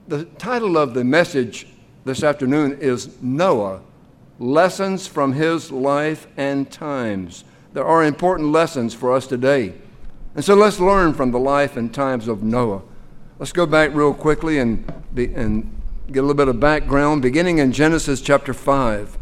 The title of the message this afternoon is Noah, Lessons from His Life and Times. There are important lessons for us today. And so let's learn from the life and times of Noah. Let's go back real quickly and get a little bit of background, beginning in Genesis chapter 5.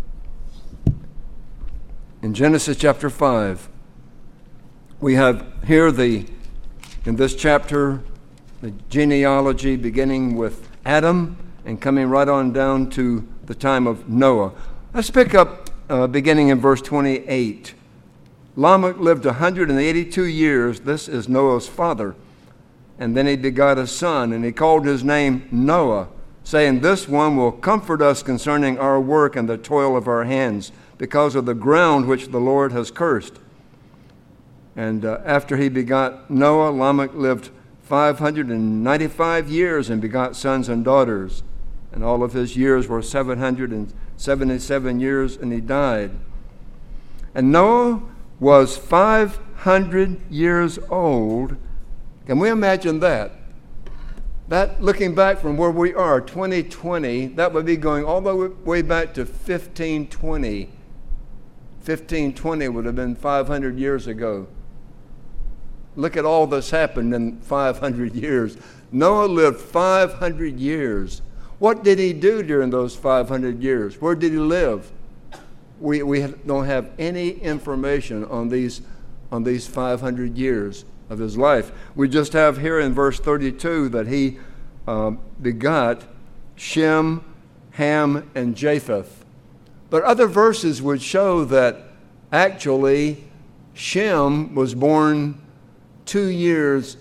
In Genesis chapter 5, we have here in this chapter, the genealogy beginning with Adam and coming right on down to the time of Noah. Let's pick up beginning in verse 28. Lamech lived 182 years. This is Noah's father. And then he begot a son, and he called his name Noah, saying, "This one will comfort us concerning our work and the toil of our hands, because of the ground which the Lord has cursed." And after he begot Noah, Lamech lived 595 years and begot sons and daughters. And all of his years were 777 years, and he died. And Noah was 500 years old. Can we imagine that? That, looking back from where we are, 2020, that would be going all the way back to 1520. 1520 would have been 500 years ago. Look at all that's happened in 500 years. Noah lived 500 years. What did he do during those 500 years? Where did he live? We don't have any information on these 500 years of his life. We just have here in verse 32 that he begot Shem, Ham, and Japheth. But other verses would show that actually Shem was born 2 years.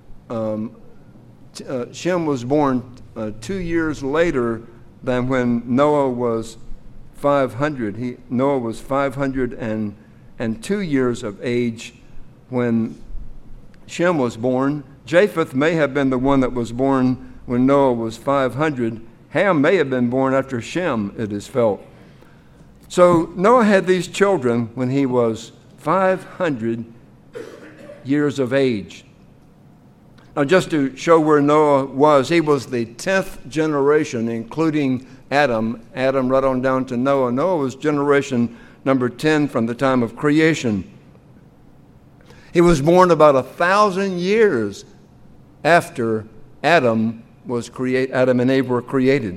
Shem was born 2 years later than when Noah was 500. Noah was 502 years of age when Shem was born. Japheth may have been the one that was born when Noah was 500. Ham may have been born after Shem, it is felt. So Noah had these children when he was 500 years of age. Now, just to show where Noah was, he was the 10th generation, including Adam. Adam right on down to Noah. Noah was generation number 10 from the time of creation. He was born about 1,000 years after Adam and Eve were created.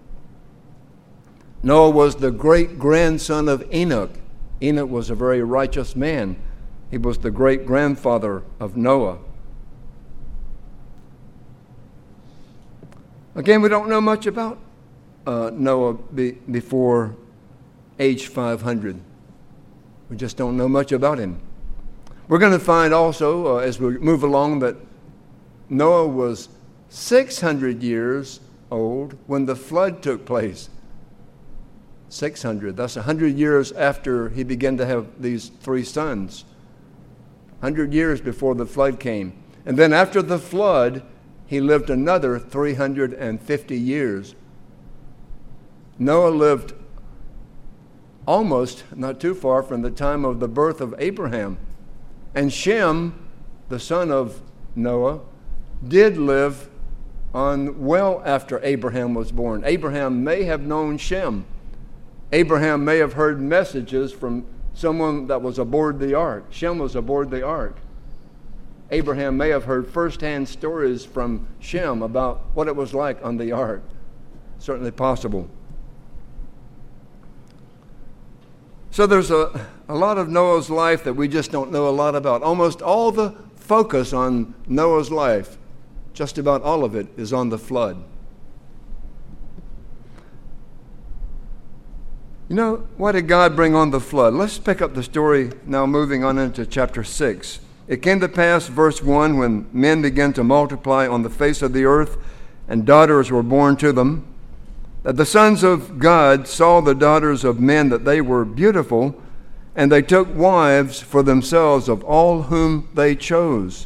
Noah was the great-grandson of Enoch. Enoch was a very righteous man. He was the great-grandfather of Noah. Again, we don't know much about Noah before age 500. We just don't know much about him. We're going to find also, as we move along, that Noah was 600 years old when the flood took place. 600. That's 100 years after he began to have these 3 sons. 100 years before the flood came. And then after the flood, he lived another 350 years. Noah lived almost not too far from the time of the birth of Abraham. And Shem, the son of Noah, did live on well after Abraham was born. Abraham may have known Shem. Abraham may have heard messages from someone that was aboard the ark. Shem was aboard the ark. Abraham may have heard firsthand stories from Shem about what it was like on the ark. Certainly possible. So there's a lot of Noah's life that we just don't know a lot about. Almost all the focus on Noah's life, just about all of it, is on the flood. You know, why did God bring on the flood? Let's pick up the story now, moving on into chapter 6. It came to pass, verse 1, when men began to multiply on the face of the earth, and daughters were born to them, that the sons of God saw the daughters of men that they were beautiful, and they took wives for themselves of all whom they chose.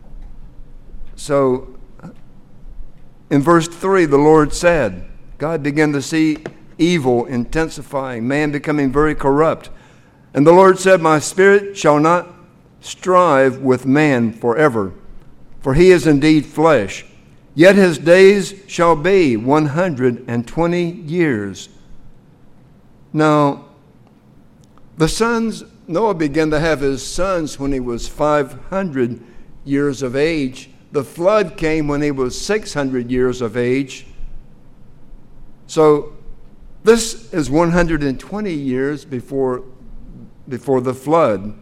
So, in verse 3, the Lord said, God began to see evil intensifying, man becoming very corrupt. And the Lord said, my spirit shall not strive with man forever, for he is indeed flesh, Yet his days shall be 120 years. Now, Noah began to have his sons when he was 500 years of age. The flood came when he was 600 years of age. So this is 120 years before the flood,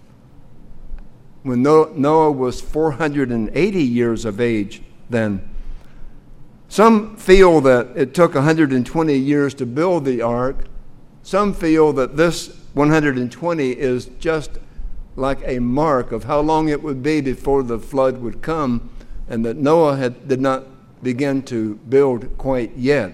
when Noah was 480 years of age then. Some feel that it took 120 years to build the ark. Some feel that this 120 is just like a mark of how long it would be before the flood would come, and that Noah did not begin to build quite yet.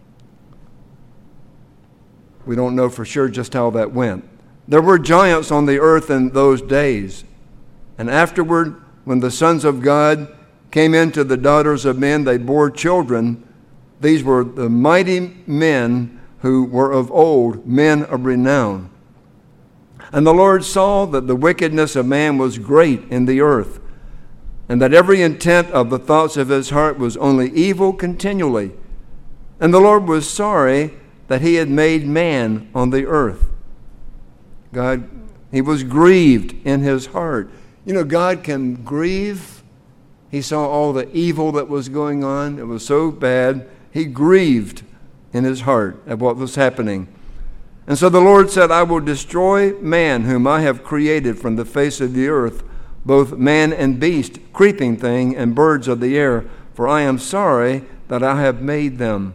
We don't know for sure just how that went. There were giants on the earth in those days, and afterward, when the sons of God came into the daughters of men, they bore children. These were the mighty men who were of old, men of renown. And the Lord saw that the wickedness of man was great in the earth, and that every intent of the thoughts of his heart was only evil continually. And the Lord was sorry that he had made man on the earth. He was grieved in his heart. You know, God can grieve. He saw all the evil that was going on. It was so bad. He grieved in his heart at what was happening. And so the Lord said, I will destroy man whom I have created from the face of the earth, both man and beast, creeping thing, and birds of the air, for I am sorry that I have made them.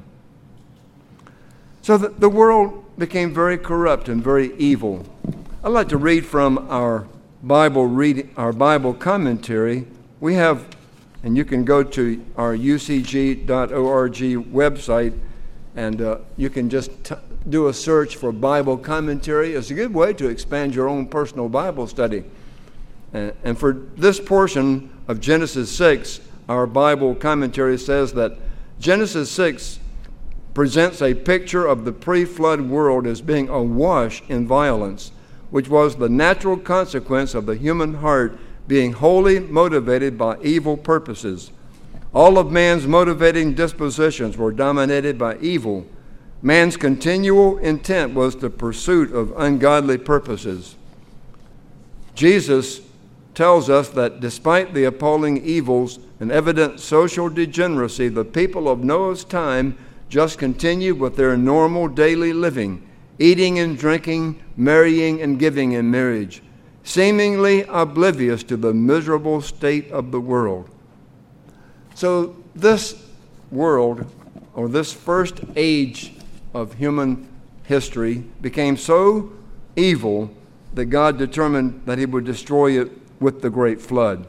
So the world became very corrupt and very evil. I'd like to read from our Bible commentary. We have, and you can go to our ucg.org website, and you can just do a search for Bible commentary. It's a good way to expand your own personal Bible study. And for this portion of Genesis 6, our Bible commentary says that Genesis 6 presents a picture of the pre-flood world as being awash in violence, which was the natural consequence of the human heart being wholly motivated by evil purposes. All of man's motivating dispositions were dominated by evil. Man's continual intent was the pursuit of ungodly purposes. Jesus tells us that despite the appalling evils and evident social degeneracy, the people of Noah's time just continued with their normal daily living, eating and drinking, marrying and giving in marriage, seemingly oblivious to the miserable state of the world. So this world, or this first age of human history, became so evil that God determined that he would destroy it with the great flood.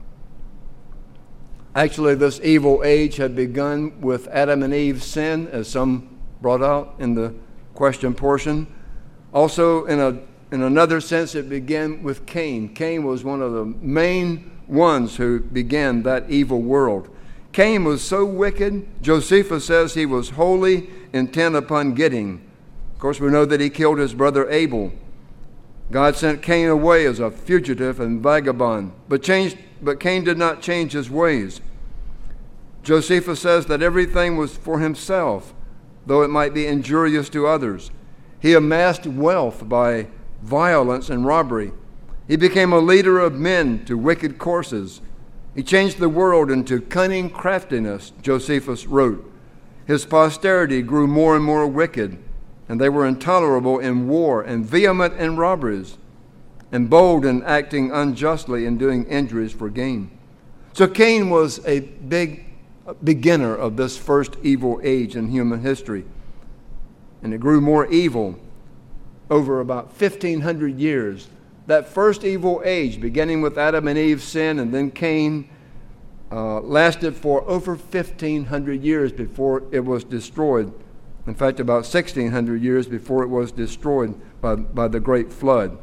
Actually, this evil age had begun with Adam and Eve's sin, as some brought out in the question portion. Also, in another sense, it began with Cain. Cain was one of the main ones who began that evil world. Cain was so wicked, Josephus says he was wholly intent upon getting. Of course, we know that he killed his brother Abel. God sent Cain away as a fugitive and vagabond, but Cain did not change his ways. Josephus says that everything was for himself, though it might be injurious to others. He amassed wealth by violence and robbery. He became a leader of men to wicked courses. He changed the world into cunning craftiness, Josephus wrote. His posterity grew more and more wicked, and they were intolerable in war and vehement in robberies, and bold in acting unjustly and doing injuries for gain. So Cain was a big beginner of this first evil age in human history. And it grew more evil over about 1,500 years. That first evil age, beginning with Adam and Eve's sin and then Cain, lasted for over 1,500 years before it was destroyed. In fact, about 1,600 years before it was destroyed by the great flood.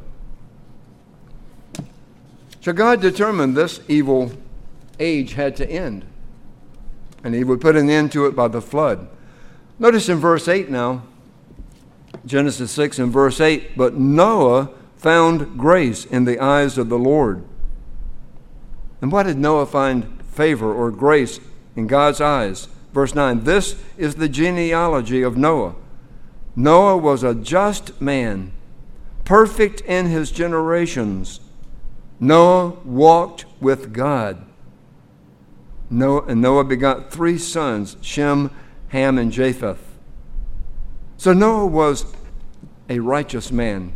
So God determined this evil age had to end, and he would put an end to it by the flood. Notice in verse 8 now, Genesis 6 and verse 8, but Noah found grace in the eyes of the Lord. And why did Noah find favor or grace in God's eyes. Verse 9, this is the genealogy of Noah. Noah was a just man, perfect in his generations. Noah walked with God. Noah begot 3 sons, Shem, Ham, and Japheth. So Noah was a righteous man.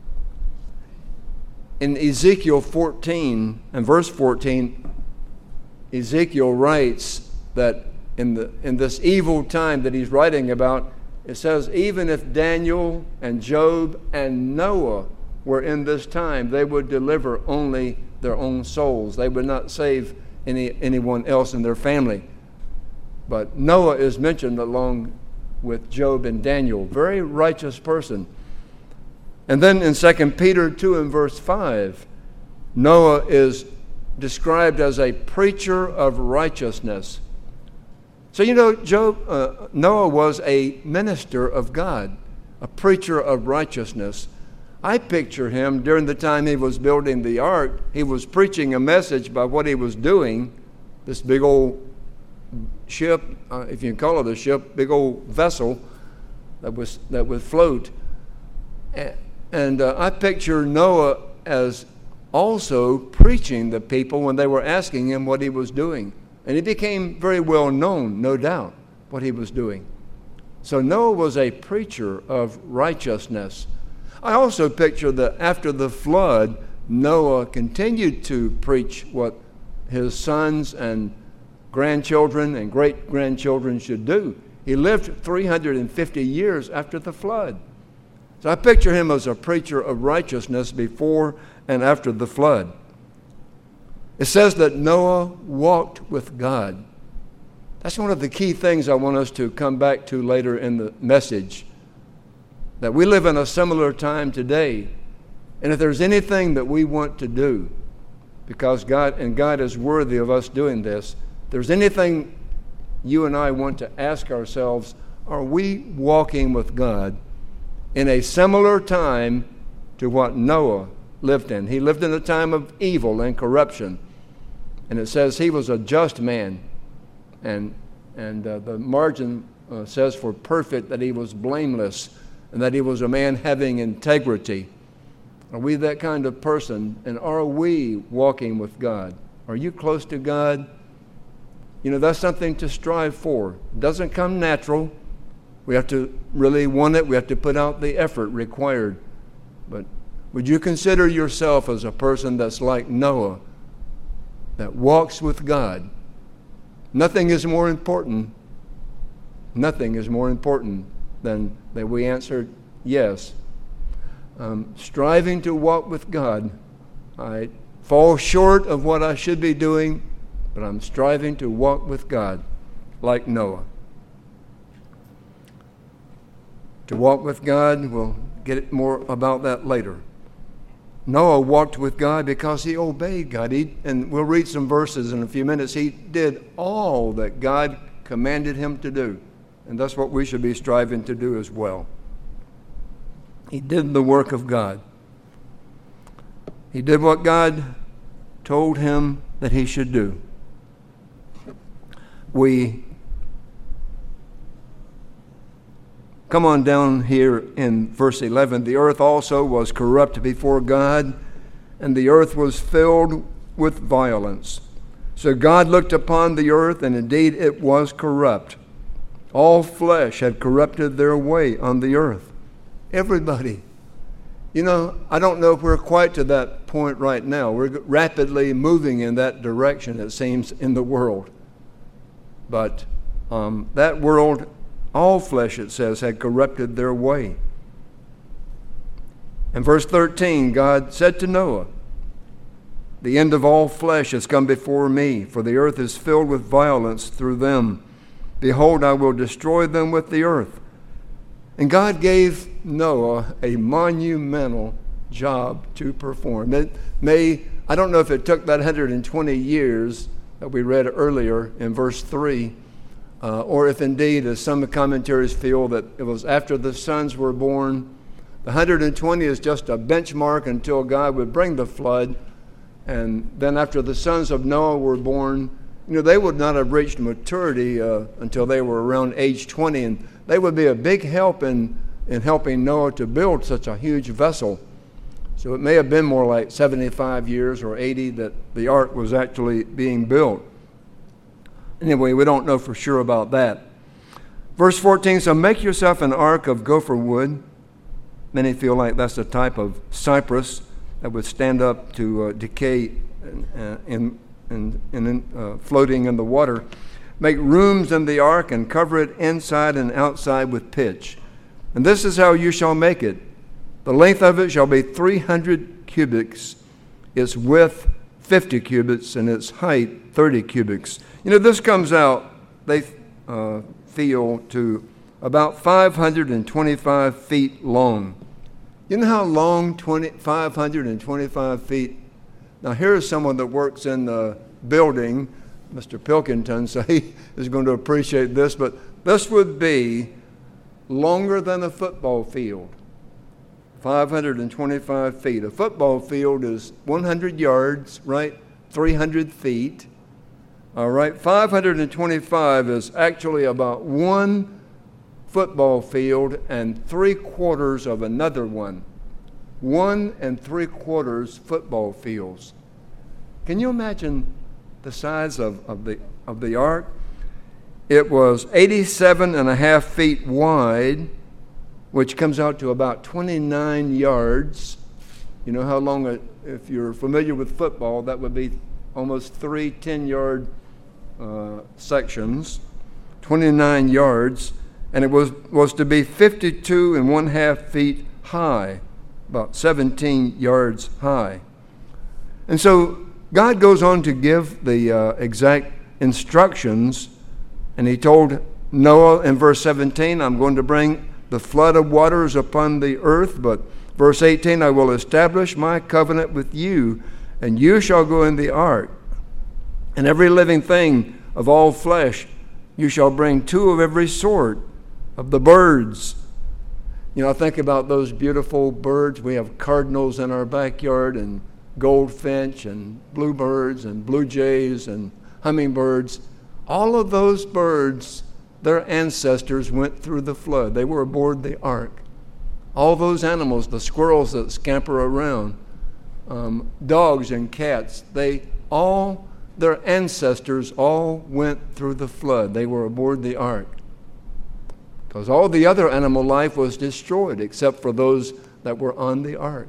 In Ezekiel 14 and verse 14, Ezekiel writes that in this evil time that he's writing about, it says, even if Daniel and Job and Noah were in this time, they would deliver only their own souls. They would not save anyone else in their family. But Noah is mentioned along with Job and Daniel. Very righteous person. And then in 2 Peter 2 and verse 5, Noah is described as a preacher of righteousness. So you know, Noah was a minister of God, a preacher of righteousness. I picture him during the time he was building the ark. He was preaching a message by what he was doing, this big old ship, if you can call it a ship, big old vessel that would float. And I picture Noah as also preaching the people when they were asking him what he was doing. And he became very well known, no doubt, what he was doing. So Noah was a preacher of righteousness. I also picture that after the flood, Noah continued to preach what his sons and grandchildren and great-grandchildren should do. He lived 350 years after the flood. So I picture him as a preacher of righteousness before and after the flood. It says that Noah walked with God. That's one of the key things I want us to come back to later in the message. That we live in a similar time today. And if there's anything that we want to do, because God is worthy of us doing this, if there's anything you and I want to ask ourselves, are we walking with God in a similar time to what Noah lived in? He lived in a time of evil and corruption. And it says he was a just man. And the margin says for perfect that he was blameless and that he was a man having integrity. Are we that kind of person? And are we walking with God? Are you close to God? You know, that's something to strive for. It doesn't come natural. We have to really want it. We have to put out the effort required. But would you consider yourself as a person that's like Noah, that walks with God? Nothing is more important. Nothing is more important than that we answer yes. Striving to walk with God. I fall short of what I should be doing, but I'm striving to walk with God like Noah. To walk with God, we'll get more about that later. Noah walked with God because he obeyed God. And we'll read some verses in a few minutes. He did all that God commanded him to do. And that's what we should be striving to do as well. He did the work of God. He did what God told him that he should do. We come on down here in verse 11. The earth also was corrupt before God, and the earth was filled with violence. So God looked upon the earth, and indeed it was corrupt. All flesh had corrupted their way on the earth. Everybody. You know, I don't know if we're quite to that point right now. We're rapidly moving in that direction, it seems, in the world. But that world, all flesh, it says, had corrupted their way. In verse 13, God said to Noah, the end of all flesh has come before me, for the earth is filled with violence through them. Behold, I will destroy them with the earth. And God gave Noah a monumental job to perform. I don't know if it took that 120 years that we read earlier in verse 3, or if indeed, as some commentaries feel, that it was after the sons were born. The 120 is just a benchmark until God would bring the flood. And then after the sons of Noah were born, they would not have reached maturity until they were around age 20, and they would be a big help in helping Noah to build such a huge vessel. So it may have been more like 75 years or 80 that the ark was actually being built. Anyway, we don't know for sure about that. Verse 14, so make yourself an ark of gopher wood. Many feel like that's a type of cypress that would stand up to decay and floating in the water. Make rooms in the ark and cover it inside and outside with pitch. And this is how you shall make it. The length of it shall be 300 cubits, its width 50 cubits, and its height 30 cubits. This comes out, they feel, to about 525 feet long. You know how long 525 feet? Now here's someone that works in the building, Mr. Pilkington, so he is going to appreciate this, but this would be longer than a football field. 525 feet. A football field is 100 yards, right? 300 feet. All right, 525 is actually about one football field and 3/4 of another one. 1 3/4 football fields. Can you imagine the size of the ark? It was 87.5 feet wide, which comes out to about 29 yards. You know how long, if you're familiar with football, that would be almost 3 10-yard sections, 29 yards, and it was to be 52.5 feet high, about 17 yards high. And so God goes on to give the exact instructions, and he told Noah in verse 17, I'm going to bring the flood of waters upon the earth, but verse 18, I will establish my covenant with you, and you shall go in the ark. And every living thing of all flesh, you shall bring 2 of every sort of the birds. I think about those beautiful birds. We have cardinals in our backyard, and goldfinch, and bluebirds, and blue jays, and hummingbirds. All of those birds, their ancestors went through the flood. They were aboard the ark. All those animals, the squirrels that scamper around, dogs and cats, their ancestors all went through the flood. They were aboard the ark. Because all the other animal life was destroyed except for those that were on the ark.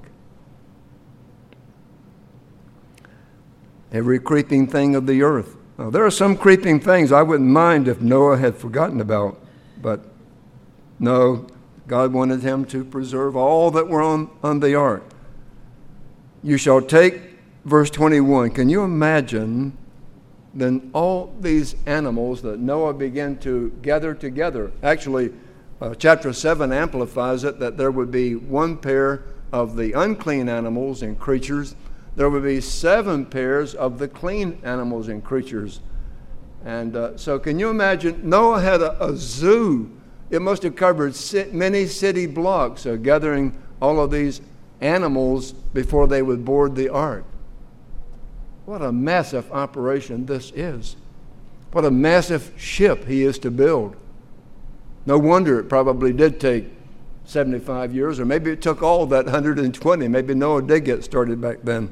Every creeping thing of the earth. Now, there are some creeping things I wouldn't mind if Noah had forgotten about, but no, God wanted him to preserve all that were on the ark. You shall take, verse 21, can you imagine then all these animals that Noah began to gather together? Actually, chapter 7 amplifies it, that there would be 1 pair of the unclean animals and creatures. There would be 7 pairs of the clean animals and creatures. And so can you imagine? Noah had a zoo. It must have covered many city blocks, gathering all of these animals before they would board the ark. What a massive operation this is. What a massive ship he is to build. No wonder it probably did take 75 years, or maybe it took all that 120. Maybe Noah did get started back then.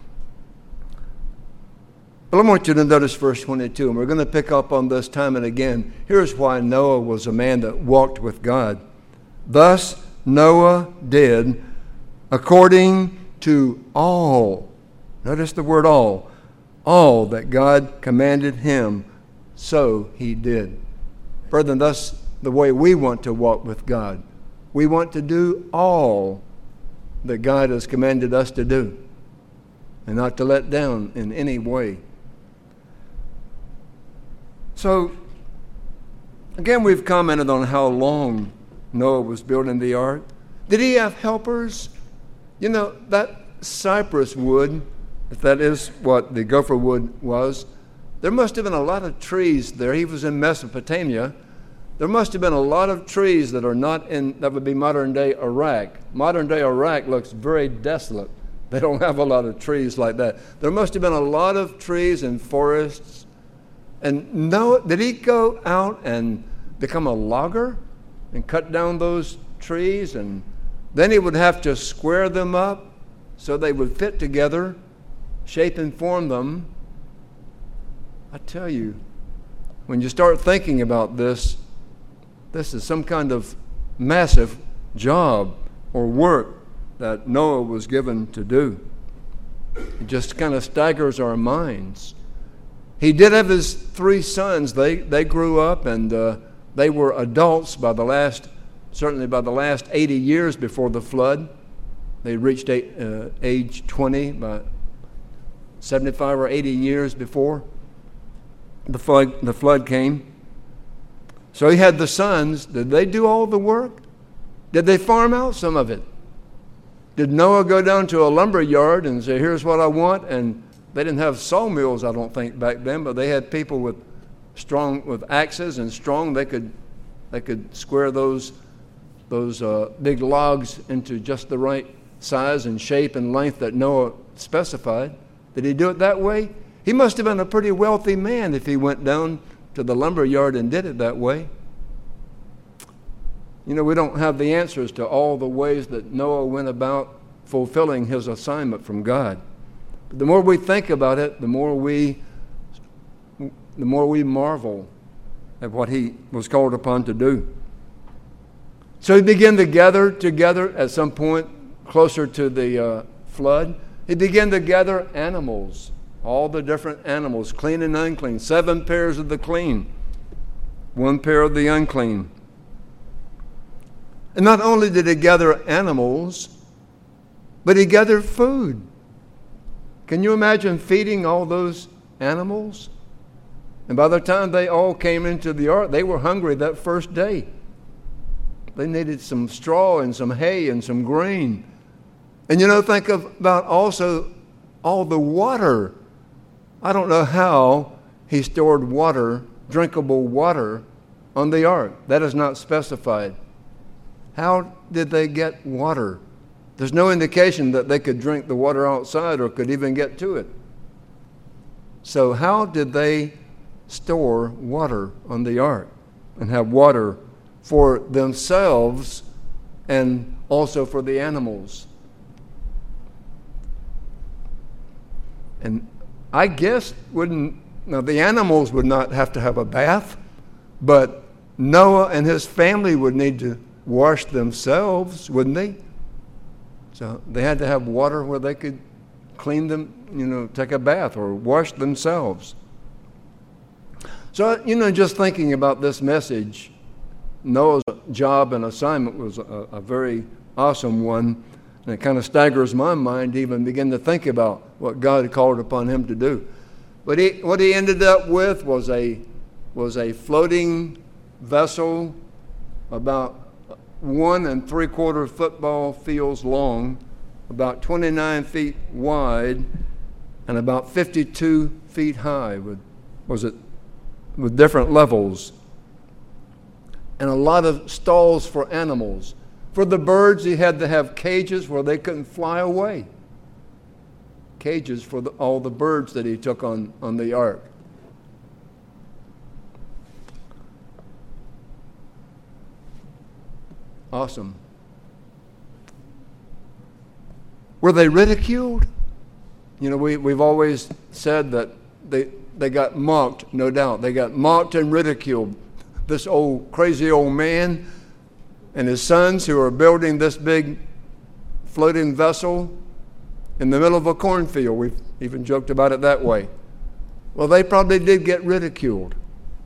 But I want you to notice verse 22, and we're going to pick up on this time and again. Here's why Noah was a man that walked with God. Thus Noah did according to all. Notice the word all that God commanded him, so he did. Brethren, that's the way we want to walk with God. We want to do all that God has commanded us to do, and not to let down in any way. So, again, we've commented on how long Noah was building the ark. Did he have helpers? That cypress wood, if that is what the gopher wood was, there must have been a lot of trees there. He was in Mesopotamia. There must have been a lot of trees that would be modern-day Iraq. Modern-day Iraq looks very desolate. They don't have a lot of trees like that. There must have been a lot of trees and forests And Noah, did he go out and become a logger and cut down those trees? And then he would have to square them up so they would fit together, shape and form them. I tell you, when you start thinking about this, this is some kind of massive job or work that Noah was given to do. It just kind of staggers our minds. He did have his 3 sons. They grew up and they were adults certainly by the last 80 years before the flood. They reached age 20 by 75 or 80 years before the flood came. So he had the sons. Did they do all the work? Did they farm out some of it? Did Noah go down to a lumber yard and say, here's what I want? And they didn't have sawmills, I don't think, back then, but they had people with axes and strong. They could square those big logs into just the right size and shape and length that Noah specified. Did he do it that way? He must have been a pretty wealthy man if he went down to the lumber yard and did it that way. You know, we don't have the answers to all the ways that Noah went about fulfilling his assignment from God. But the more we think about it, the more we marvel at what he was called upon to do. So he began to gather together at some point closer to the flood. He began to gather animals, all the different animals, clean and unclean, 7 pairs of the clean, 1 pair of the unclean. And not only did he gather animals, but he gathered food. Can you imagine feeding all those animals? And by the time they all came into the ark, they were hungry that first day. They needed some straw and some hay and some grain. And think about also all the water. I don't know how he stored water, drinkable water, on the ark. That is not specified. How did they get water? There's no indication that they could drink the water outside or could even get to it. So how did they store water on the ark and have water for themselves and also for the animals? And I guess the animals would not have to have a bath, but Noah and his family would need to wash themselves, wouldn't they? So they had to have water where they could clean them, take a bath or wash themselves. So, just thinking about this message, Noah's job and assignment was a very awesome one. And it kind of staggers my mind to even begin to think about what God called upon him to do. But what he ended up with was a floating vessel about 1 3/4 football fields long, about 29 feet wide, and about 52 feet high with different levels. And a lot of stalls for animals. For the birds, he had to have cages where they couldn't fly away. Cages for all the birds that he took on the ark. Awesome. Were they ridiculed? We've always said that they got mocked, no doubt. They got mocked and ridiculed. This crazy old man and his sons who are building this big floating vessel in the middle of a cornfield. We've even joked about it that way. Well, they probably did get ridiculed.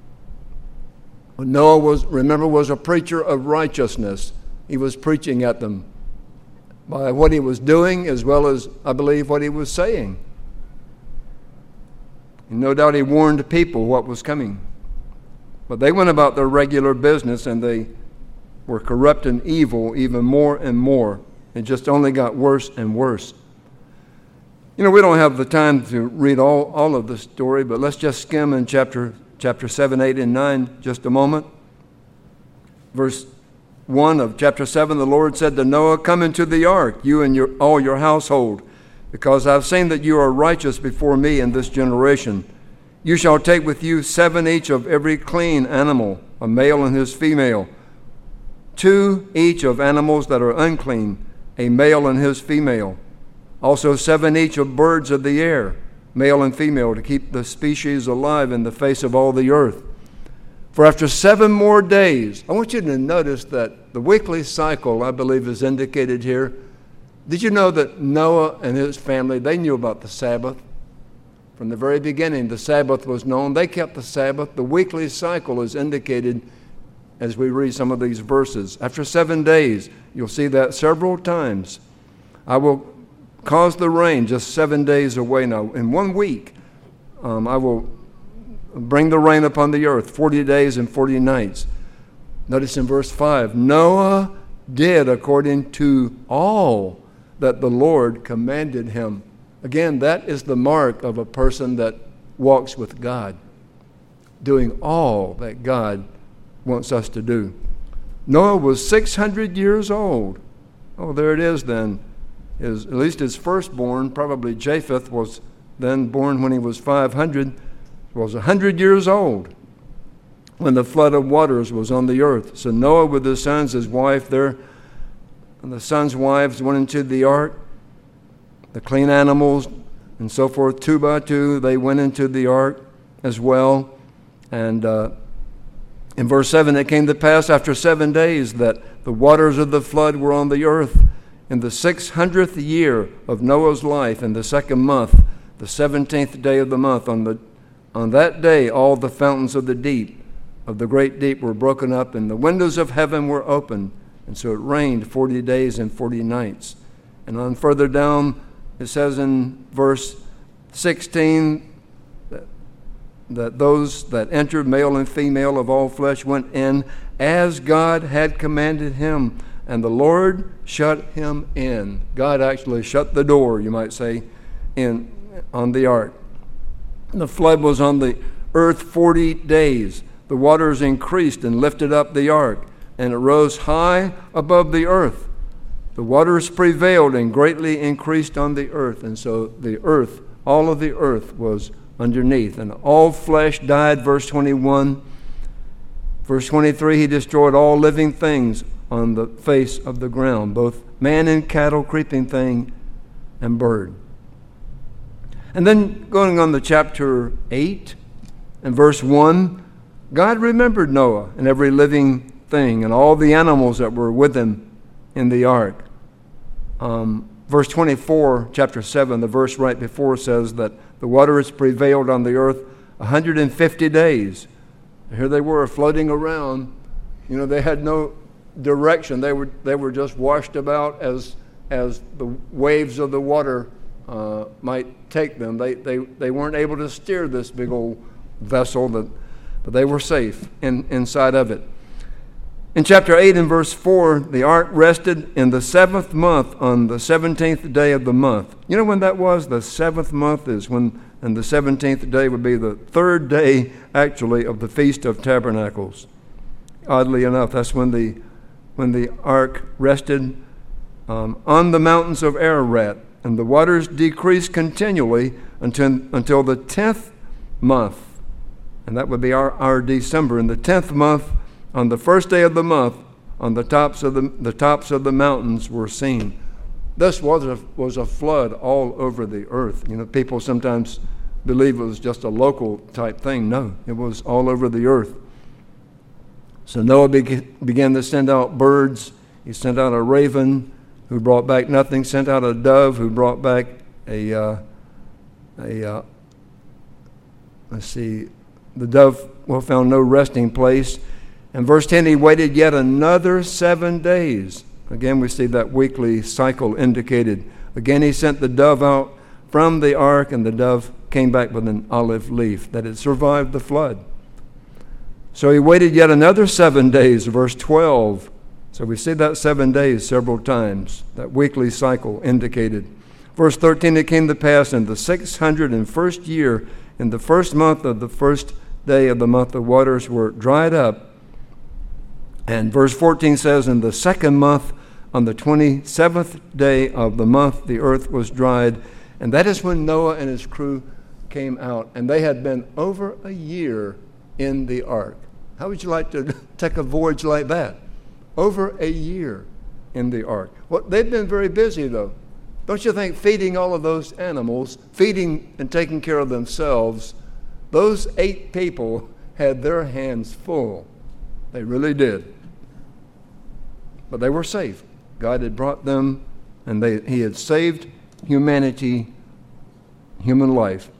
Noah was a preacher of righteousness. He was preaching at them by what he was doing as well as, I believe, what he was saying. And no doubt he warned people what was coming. But they went about their regular business and they were corrupt and evil even more and more. It just only got worse and worse. We don't have the time to read all of the story, but let's just skim in chapter 7, 8, and 9 just a moment. Verse 1 of chapter 7, the Lord said to Noah, "Come into the ark, you and all your household, because I've seen that you are righteous before me in this generation. You shall take with you 7 each of every clean animal, a male and his female. 2 each of animals that are unclean, a male and his female. Also 7 each of birds of the air, male and female, to keep the species alive in the face of all the earth. For after 7 more days, I want you to notice that the weekly cycle, I believe, is indicated here. Did you know that Noah and his family, they knew about the Sabbath? From the very beginning, the Sabbath was known. They kept the Sabbath. The weekly cycle is indicated as we read some of these verses. After 7 days, you'll see that several times. I will cause the rain just 7 days away now. In 1 week, I will bring the rain upon the earth, 40 days and 40 nights. Notice in verse 5, Noah did according to all that the Lord commanded him. Again, that is the mark of a person that walks with God, doing all that God wants us to do. Noah was 600 years old. Oh, there it is then. At least his firstborn, probably Japheth, was then born when he was 500, was 100 years old when the flood of waters was on the earth. So Noah with his sons, his wife there, and the sons' wives went into the ark. The clean animals and so forth, 2 by 2, they went into the ark as well. And in verse 7, it came to pass after 7 days that the waters of the flood were on the earth. In the 600th year of Noah's life, in the 2nd month, the 17th day of the month, on that day all the fountains of the deep, of the great deep, were broken up, and the windows of heaven were opened. And so it rained 40 days and 40 nights. And on further down, it says in verse 16 that those that entered, male and female of all flesh, went in as God had commanded him, and the Lord shut him in. God actually shut the door, you might say, on the ark. And the flood was on the earth 40 days. The waters increased and lifted up the ark, and it rose high above the earth. The waters prevailed and greatly increased on the earth. And so the earth, all of the earth was underneath. And all flesh died, verse 21. Verse 23, he destroyed all living things on the face of the ground, both man and cattle, creeping thing, and bird. And then going on to chapter 8 and verse 1, God remembered Noah and every living thing and all the animals that were with him in the ark. Verse 24, chapter 7, the verse right before says that the waters prevailed on the earth 150 days. Here they were floating around. You know, they had no direction. They were just washed about as the waves of the water might take them. They weren't able to steer this big old vessel, but they were safe inside of it. In chapter 8 and verse 4, the ark rested in the 7th month on the 17th day of the month. You know when that was? The 7th month is when, and the 17th day would be the 3rd day, actually, of the Feast of Tabernacles. Oddly enough, that's when the ark rested on the mountains of Ararat, and the waters decreased continually until the 10th month, and that would be our December. In the 10th month, on the 1st day of the month, on the tops of the mountains were seen. This was a flood all over the earth. You know, people sometimes believe it was just a local type thing. No, it was all over the earth. So Noah began to send out birds. He sent out a raven who brought back nothing, sent out a dove who brought back the dove found no resting place. In verse 10, he waited yet another 7 days. Again, we see that weekly cycle indicated. Again, he sent the dove out from the ark, and the dove came back with an olive leaf that had survived the flood. So he waited yet another 7 days, verse 12. So we see that 7 days several times, that weekly cycle indicated. Verse 13, it came to pass in the 601st year, in the 1st month of the 1st day of the month, the waters were dried up. And verse 14 says, in the 2nd month, on the 27th day of the month, the earth was dried. And that is when Noah and his crew came out, and they had been over a year in the ark. How would you like to take a voyage like that? Over a year in the ark. Well, they've been very busy, though. Don't you think feeding all of those animals, feeding and taking care of themselves, those 8 people had their hands full. They really did. But they were safe. God had brought them, and He had saved humanity, human life.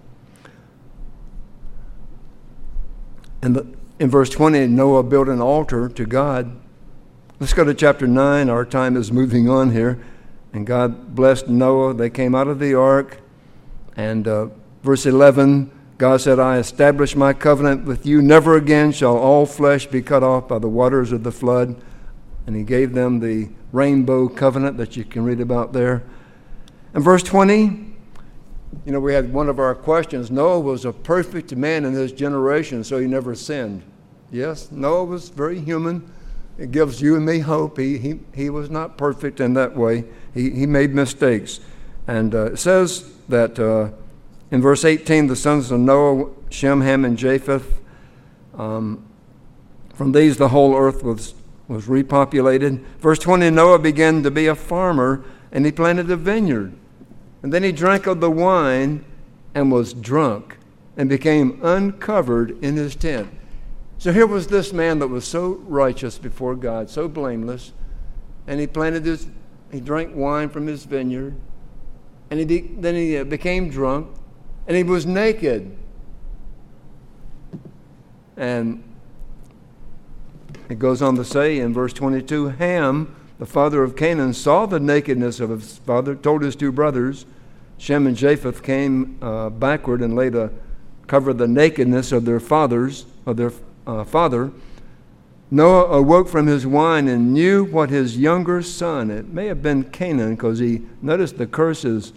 And in verse 20, Noah built an altar to God. Let's go to chapter 9. Our time is moving on here. And God blessed Noah. They came out of the ark. And verse 11, God said, I establish my covenant with you. Never again shall all flesh be cut off by the waters of the flood. And He gave them the rainbow covenant that you can read about there. And verse 20, we had one of our questions. Noah was a perfect man in his generation, so he never sinned. Yes, Noah was very human. It gives you and me hope. He was not perfect in that way. He made mistakes. And it says that in verse 18, the sons of Noah, Shem, Ham, and Japheth, from these the whole earth was repopulated. Verse 20, Noah began to be a farmer, and he planted a vineyard. And then he drank of the wine and was drunk and became uncovered in his tent. So here was this man that was so righteous before God, so blameless, and he drank wine from his vineyard, and then he became drunk, and he was naked. And it goes on to say in verse 22, Ham, the father of Canaan, saw the nakedness of his father, told his 2 brothers. Shem and Japheth came backward and covered the nakedness of their father. Noah awoke from his wine and knew what his younger son, it may have been Canaan, because he noticed the curse is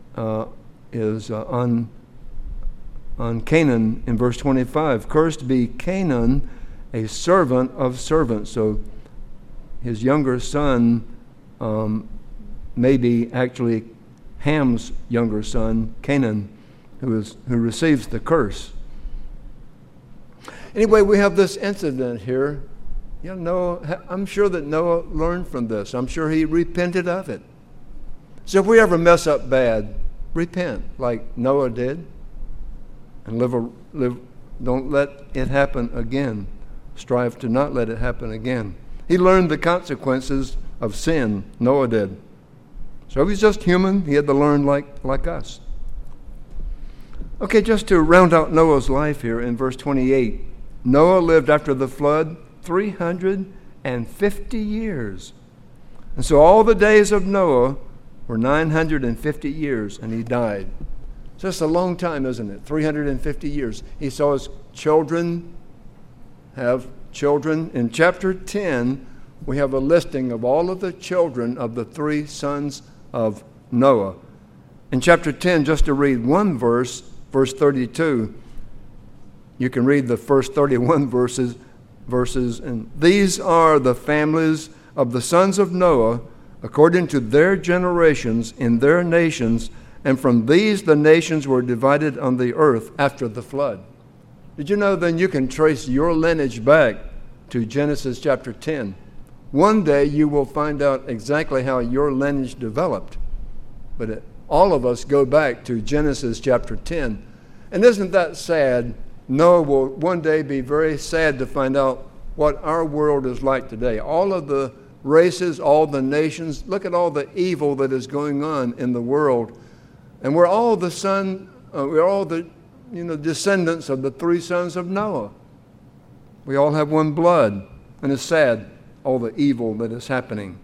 on Canaan in verse 25. Cursed be Canaan, a servant of servants. So his younger son may be actually Ham's younger son, Canaan, who receives the curse. Anyway, we have this incident here. I'm sure that Noah learned from this. I'm sure he repented of it. So if we ever mess up bad, repent like Noah did, and live. Don't let it happen again. Strive to not let it happen again. He learned the consequences of sin. Noah did. So he's just human. He had to learn like us. Okay, just to round out Noah's life here in verse 28. Noah lived after the flood 350 years. And so all the days of Noah were 950 years, and he died. So that's a long time, isn't it? 350 years. He saw his children have children. In chapter 10, we have a listing of all of the children of the 3 sons of Noah. In chapter 10, just to read one verse 32, you can read the first 31 verses, and these are the families of the sons of Noah according to their generations in their nations, and from these the nations were divided on the earth after the flood. Did you know then you can trace your lineage back to Genesis chapter 10? One day you will find out exactly how your lineage developed. But all of us go back to Genesis chapter 10. And isn't that sad? Noah will one day be very sad to find out what our world is like today. All of the races, all the nations, look at all the evil that is going on in the world. And we're all the descendants of the 3 sons of Noah. We all have one blood, and it's sad, all the evil that is happening.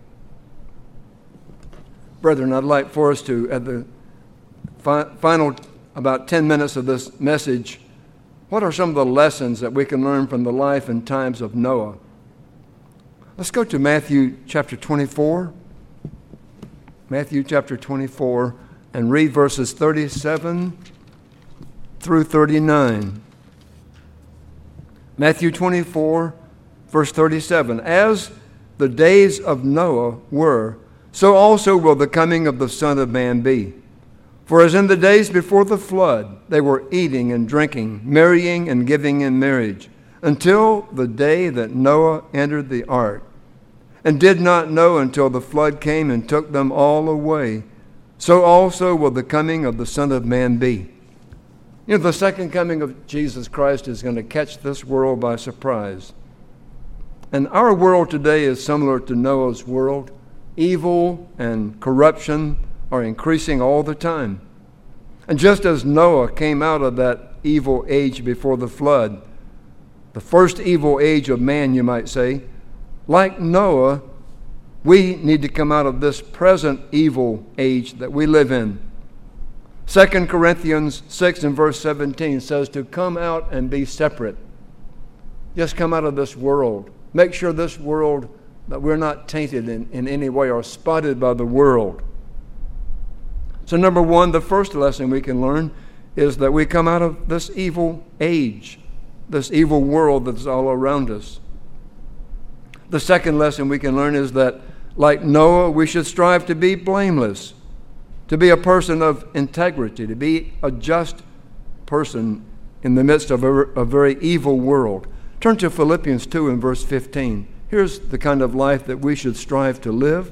Brethren, I'd like for us to, at the final about 10 minutes of this message, what are some of the lessons that we can learn from the life and times of Noah? Let's go to Matthew chapter 24. Matthew chapter 24, and read verses 37 through 39. Matthew 24, verse 37. As the days of Noah were, so also will the coming of the Son of Man be. For as in the days before the flood, they were eating and drinking, marrying and giving in marriage, until the day that Noah entered the ark, and did not know until the flood came and took them all away. So also will the coming of the Son of Man be. You know, the second coming of Jesus Christ is going to catch this world by surprise. And our world today is similar to Noah's world. Evil and corruption are increasing all the time. And just as Noah came out of that evil age before the flood, the first evil age of man, you might say, like Noah, we need to come out of this present evil age that we live in. 2 Corinthians 6 and verse 17 says to come out and be separate. Just come out of this world. Make sure this world, that we're not tainted in any way or spotted by the world. So number one, the first lesson we can learn is that we come out of this evil age, this evil world that's all around us. The second lesson we can learn is that, like Noah, we should strive to be blameless, to be a person of integrity, to be a just person in the midst of a very evil world. Turn to Philippians 2 and verse 15. Here's the kind of life that we should strive to live.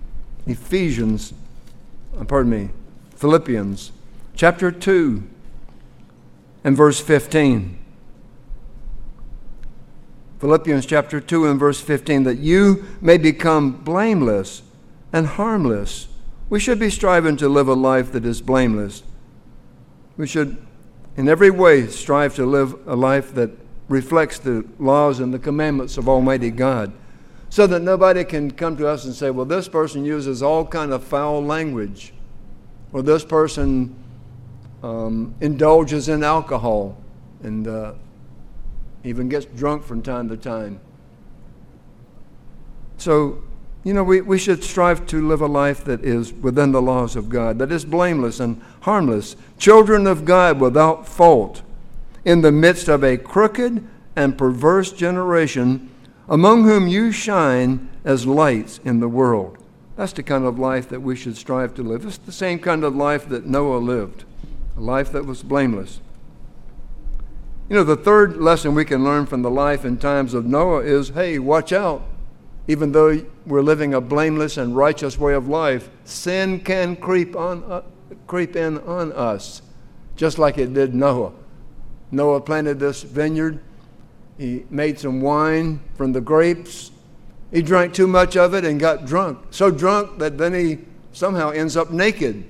Philippians chapter 2 and verse 15. Philippians chapter 2 and verse 15, that you may become blameless and harmless. We should be striving to live a life that is blameless. We should in every way strive to live a life that reflects the laws and the commandments of Almighty God, so that nobody can come to us and say, well, this person uses all kind of foul language, or this person indulges in alcohol and even gets drunk from time to time. So, we should strive to live a life that is within the laws of God, that is blameless and harmless, children of God without fault, in the midst of a crooked and perverse generation, among whom you shine as lights in the world. That's the kind of life that we should strive to live. It's the same kind of life that Noah lived, a life that was blameless. The third lesson we can learn from the life and times of Noah is, hey, watch out. Even though we're living a blameless and righteous way of life, sin can creep in on us, just like it did Noah. Noah planted this vineyard. He made some wine from the grapes. He drank too much of it and got drunk. So drunk that then he somehow ends up naked.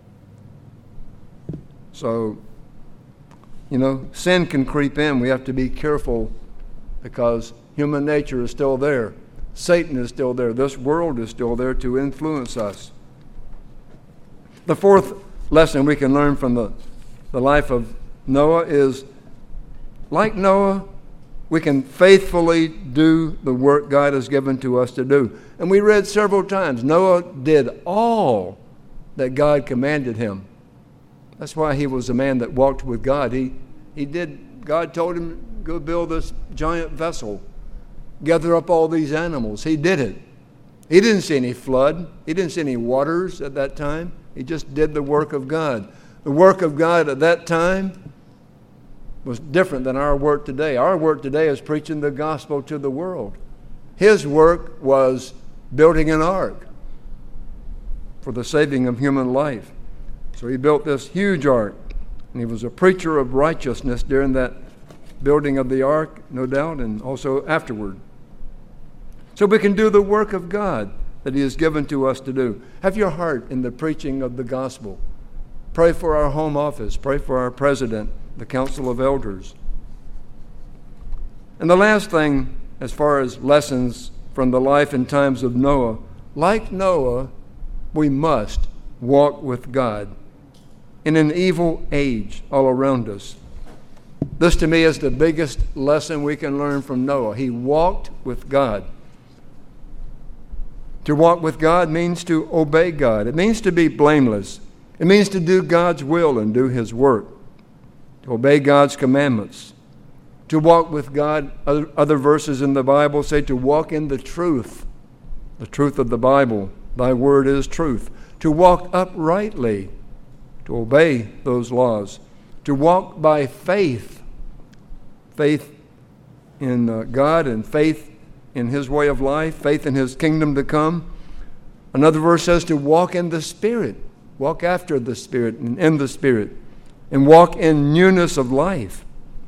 So, sin can creep in. We have to be careful because human nature is still there. Satan is still there. This world is still there to influence us. The fourth lesson we can learn from the life of Noah is, like Noah, we can faithfully do the work God has given to us to do. And we read several times, Noah did all that God commanded him. That's why he was a man that walked with God. God told him, go build this giant vessel, gather up all these animals. He did it. He didn't see any flood. He didn't see any waters at that time. He just did the work of God. The work of God at that time was different than our work today. Our work today is preaching the gospel to the world. His work was building an ark for the saving of human life. So he built this huge ark, and he was a preacher of righteousness during that building of the ark, no doubt, and also afterward. So we can do the work of God that he has given to us to do. Have your heart in the preaching of the gospel. Pray for our home office. Pray for our president, the council of elders. And the last thing, as far as lessons from the life and times of Noah, like Noah, we must walk with God in an evil age all around us. This to me is the biggest lesson we can learn from Noah. He walked with God. To walk with God means to obey God. It means to be blameless. It means to do God's will and do his work. To obey God's commandments. To walk with God, other verses in the Bible say to walk in the truth of the Bible. Thy word is truth. To walk uprightly. to obey those laws, to walk by faith, faith in God and faith in His way of life, faith in His kingdom to come. Another verse says to walk in the Spirit, walk after the Spirit and in the Spirit, and walk in newness of life.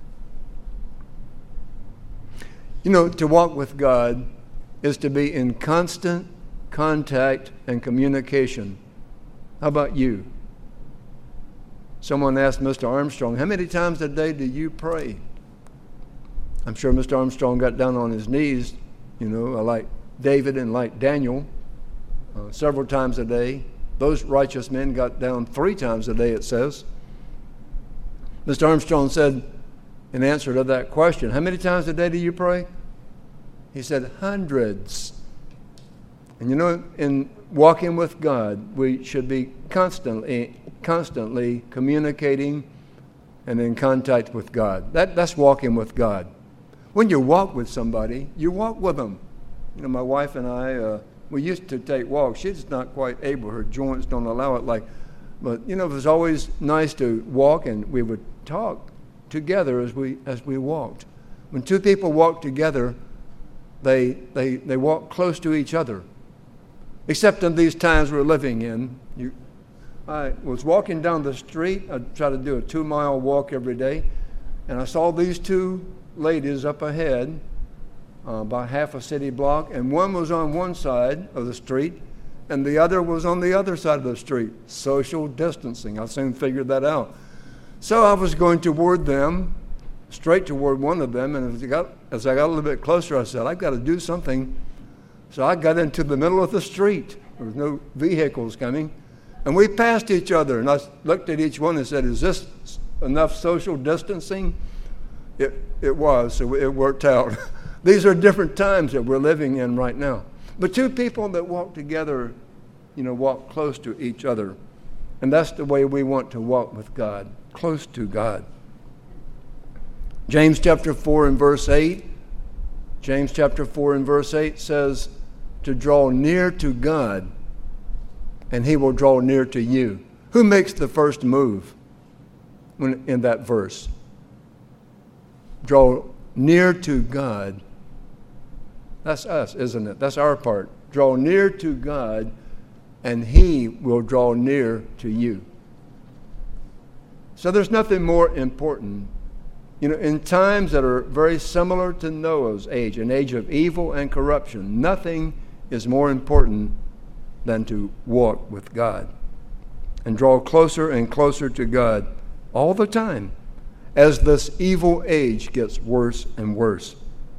You know, to walk with God is to be in constant contact and communication. How about you? Someone asked Mr. Armstrong, how many times a day do you pray? I'm sure Mr. Armstrong got down on his knees, like David and like Daniel, several times a day. Those righteous men got down 3 times a day, it says. Mr. Armstrong said, in answer to that question, how many times a day do you pray? He said, hundreds. And in walking with God, we should be constantly communicating and in contact with God. That's walking with God. When you walk with somebody, you walk with them. My wife and I, we used to take walks. She's not quite able. Her joints don't allow it. But it was always nice to walk, and we would talk together as we walked. When 2 people walk together, they walk close to each other. Except in these times we're living in. I was walking down the street. I try to do a 2-mile walk every day, and I saw these 2 ladies up ahead, about half a city block, and one was on one side of the street, and the other was on the other side of the street. Social distancing. I soon figured that out. So I was going toward them, straight toward one of them, and as I got a little bit closer, I said, I've got to do something. So I got into the middle of the street. There was no vehicles coming. And we passed each other, and I looked at each one and said, is this enough social distancing? It was, so it worked out. These are different times that we're living in right now. But 2 people that walk together, walk close to each other. And that's the way we want to walk with God, close to God. James chapter 4 and verse 8. James chapter 4 and verse 8 says to draw near to God, and He will draw near to you. Who makes the first move in that verse? Draw near to God. That's us, isn't it? That's our part. Draw near to God, and He will draw near to you. So there's nothing more important. In times that are very similar to Noah's age, an age of evil and corruption, nothing is more important than to walk with God and draw closer and closer to God all the time as this evil age gets worse and worse.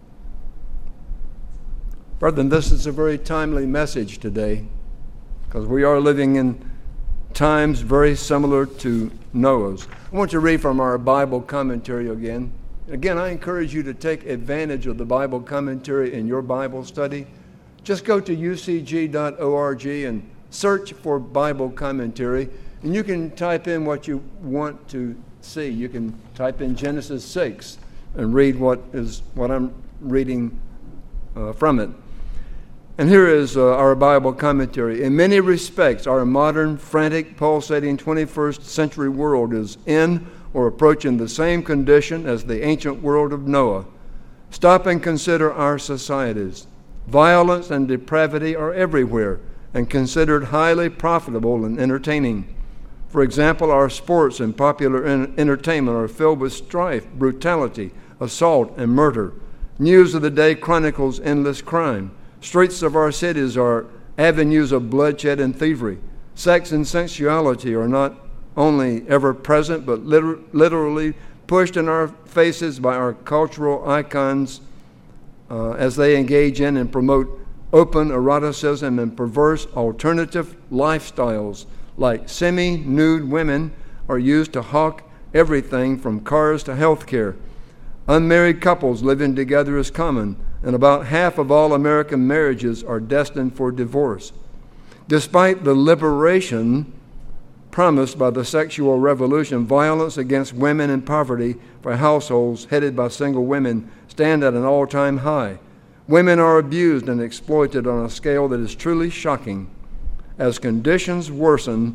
Brethren, this is a very timely message today because we are living in times very similar to Noah's. I want to read from our Bible commentary again. Again, I encourage you to take advantage of the Bible commentary in your Bible study. Just go to ucg.org and search for Bible commentary, and you can type in what you want to see. You can type in Genesis 6 and read what I'm reading from it. And here is our Bible commentary. In many respects, our modern, frantic, pulsating 21st century world is in or approaching the same condition as the ancient world of Noah. Stop and consider our societies. Violence and depravity are everywhere and considered highly profitable and entertaining. For example, our sports and popular entertainment are filled with strife, brutality, assault, and murder. News of the day chronicles endless crime. Streets of our cities are avenues of bloodshed and thievery. Sex and sensuality are not only ever present, but literally pushed in our faces by our cultural icons as they engage in and promote open eroticism and perverse alternative lifestyles. Like semi-nude women are used to hawk everything from cars to health care. Unmarried couples living together is common, and about half of all American marriages are destined for divorce. Despite the liberation promised by the sexual revolution, violence against women and poverty for households headed by single women stand at an all-time high. Women are abused and exploited on a scale that is truly shocking. As conditions worsen,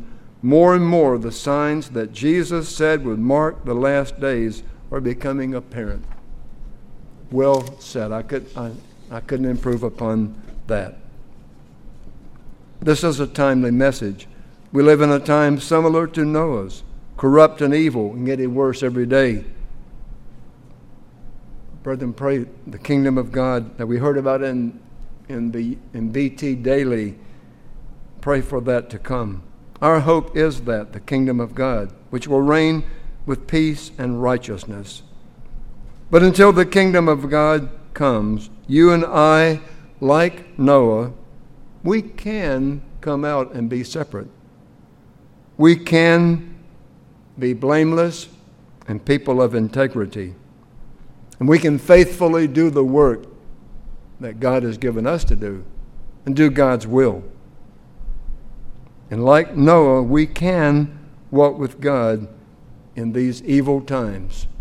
more and more the signs that Jesus said would mark the last days are becoming apparent. Well said. I couldn't improve upon that. This is a timely message. We live in a time similar to Noah's, corrupt and evil and getting worse every day. Brethren, pray the kingdom of God that we heard about in BT Daily, pray for that to come. Our hope is that the kingdom of God, which will reign with peace and righteousness. But until the kingdom of God comes, you and I, like Noah, we can come out and be separate. We can be blameless and people of integrity. And we can faithfully do the work that God has given us to do and do God's will. And like Noah, we can walk with God in these evil times.